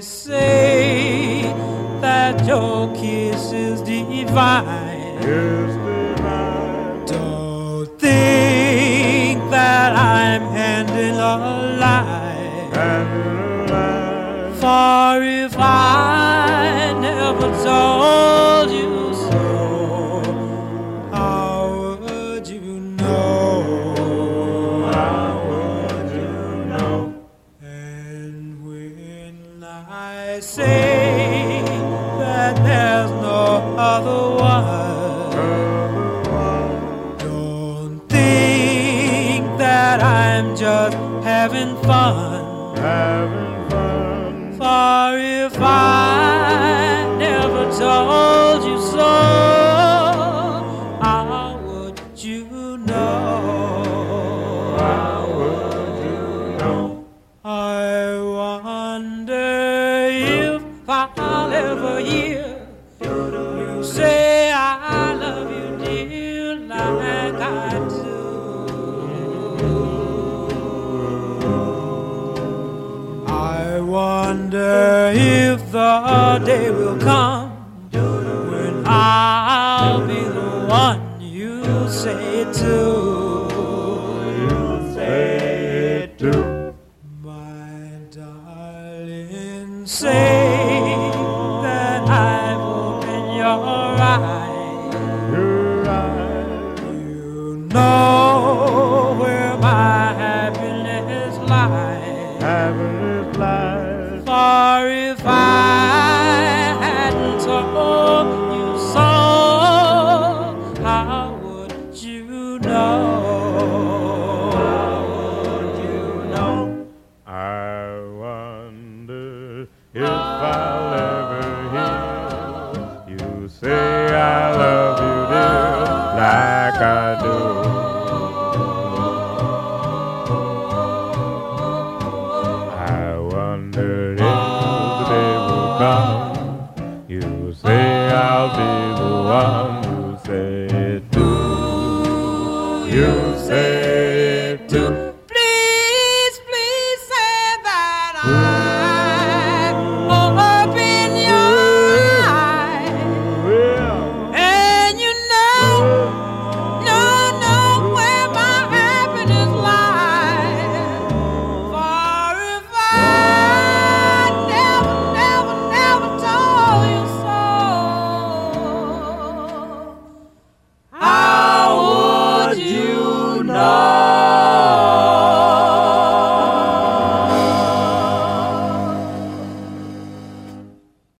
say that your kiss is divine. Is divine. Don't think that I'm handing a lie. And alive. For if I never told you so, how would you know? How would you know? And when I say that there's no other one, don't think that I'm just having fun. Having fun. For if I never told you so, how would you know? How would you know? I wonder if I'll ever hear you say I love you, dear, like I do. I wonder if the day will come when I'll be the one you say it to. You say it too. My darling, say that I've opened your eyes. Your eyes. You know where my happiness lies. Happiness lies. For if I hadn't told you so, how would you know? How would you know? I wonder if I'll ever hear you say I love you, dear, like I do. I wonder if the day will come